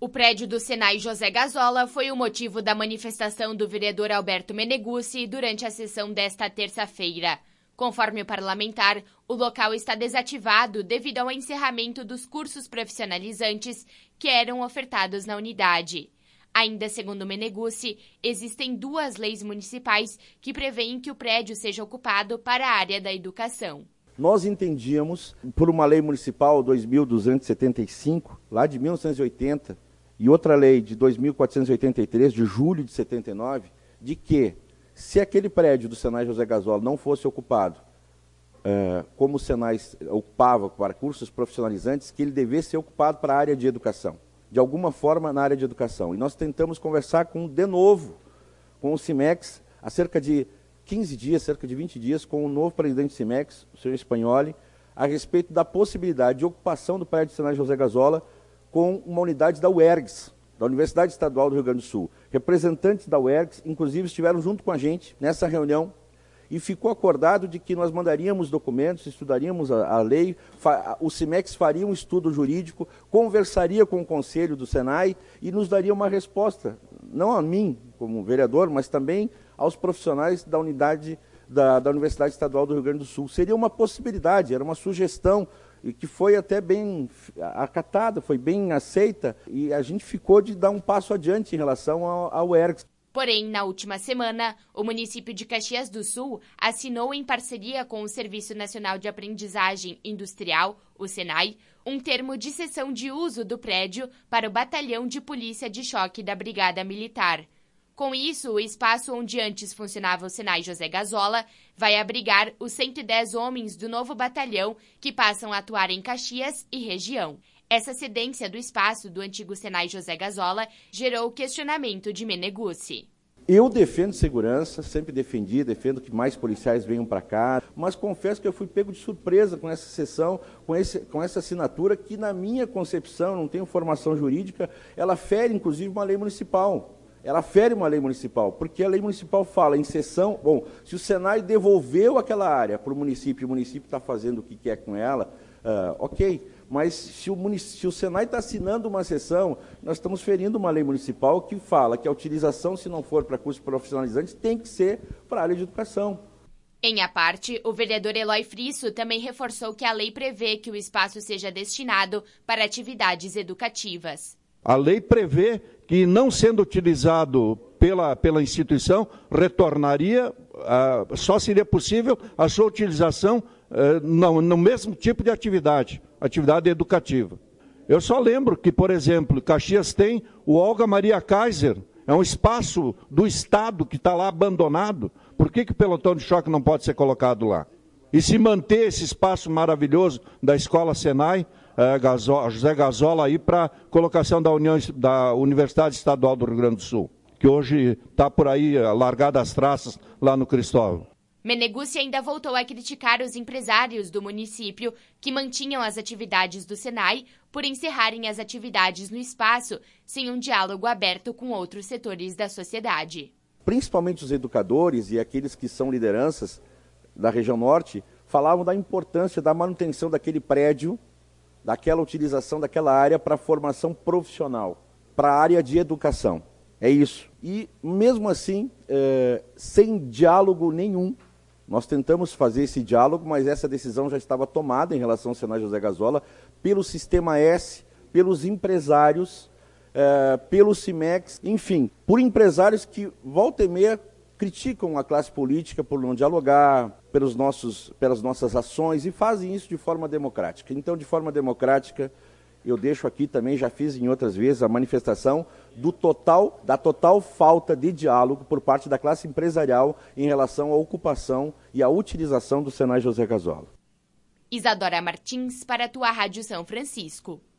O prédio do Senai José Gazola foi o motivo da manifestação do vereador Alberto Meneguzzi durante a sessão desta terça-feira. Conforme o parlamentar, o local está desativado devido ao encerramento dos cursos profissionalizantes que eram ofertados na unidade. Ainda segundo Meneguzzi, existem 2 leis municipais que prevêem que o prédio seja ocupado para a área da educação. Nós entendíamos, por uma lei municipal 2.275, lá de 1980, e outra lei de 2.483, de julho de 79, de que, se aquele prédio do Senai José Gazola não fosse ocupado, como o Senai ocupava para cursos profissionalizantes, que ele devesse ser ocupado para a área de educação, de alguma forma na área de educação. E nós tentamos conversar de novo com o Cimex, há cerca de 15 dias, cerca de 20 dias, com o novo presidente do Cimex, o senhor Spagnoli, a respeito da possibilidade de ocupação do prédio do Senai José Gazola com uma unidade da UERGS, da Universidade Estadual do Rio Grande do Sul. Representantes da UERGS, inclusive, estiveram junto com a gente nessa reunião e ficou acordado de que nós mandaríamos documentos, estudaríamos a lei, o Cimex faria um estudo jurídico, conversaria com o Conselho do Senai e nos daria uma resposta, não a mim como vereador, mas também aos profissionais da unidade da Universidade Estadual do Rio Grande do Sul. Seria uma possibilidade, era uma sugestão, e que foi até bem acatada, foi bem aceita, e a gente ficou de dar um passo adiante em relação ao ERGS. Porém, na última semana, o município de Caxias do Sul assinou em parceria com o Serviço Nacional de Aprendizagem Industrial, o SENAI, um termo de cessão de uso do prédio para o Batalhão de Polícia de Choque da Brigada Militar. Com isso, o espaço onde antes funcionava o Senai José Gazola vai abrigar os 110 homens do novo batalhão que passam a atuar em Caxias e região. Essa cedência do espaço do antigo Senai José Gazola gerou o questionamento de Meneguzzi. Eu defendo segurança, sempre defendo que mais policiais venham para cá, mas confesso que eu fui pego de surpresa com essa sessão, com essa assinatura que, na minha concepção, não tenho formação jurídica, ela fere inclusive uma lei municipal. Ela fere uma lei municipal, porque a lei municipal fala em cessão. Bom, se o Senai devolveu aquela área para o município está fazendo o que quer com ela, ok. Mas se o Senai está assinando uma cessão, nós estamos ferindo uma lei municipal que fala que a utilização, se não for para cursos profissionalizantes, tem que ser para a área de educação. Em a parte, o vereador Eloy Frisso também reforçou que a lei prevê que o espaço seja destinado para atividades educativas. A lei prevê que, não sendo utilizado pela instituição, retornaria, só seria possível a sua utilização no mesmo tipo de atividade educativa. Eu só lembro que, por exemplo, Caxias tem o Olga Maria Kaiser, é um espaço do Estado que está lá abandonado. Por que o pelotão de choque não pode ser colocado lá? E se manter esse espaço maravilhoso da Escola Senai, José Gazola, aí para colocação da Universidade Estadual do Rio Grande do Sul, que hoje está por aí largada as traças lá no Cristóvão. Meneguzzi ainda voltou a criticar os empresários do município que mantinham as atividades do Senai por encerrarem as atividades no espaço sem um diálogo aberto com outros setores da sociedade. Principalmente os educadores e aqueles que são lideranças da região norte falavam da importância da manutenção daquele prédio, daquela utilização daquela área para a formação profissional, para a área de educação. É isso. E, mesmo assim, sem diálogo nenhum, nós tentamos fazer esse diálogo, mas essa decisão já estava tomada em relação ao Senai José Gazola pelo Sistema S, pelos empresários, pelo Cimex, enfim, por empresários que, volta e meia, criticam a classe política por não dialogar, pelas nossas ações, e fazem isso de forma democrática. Então, de forma democrática, eu deixo aqui também, já fiz em outras vezes, a manifestação da total falta de diálogo por parte da classe empresarial em relação à ocupação e à utilização do Senai José Gazola. Isadora Martins, para a tua Rádio São Francisco.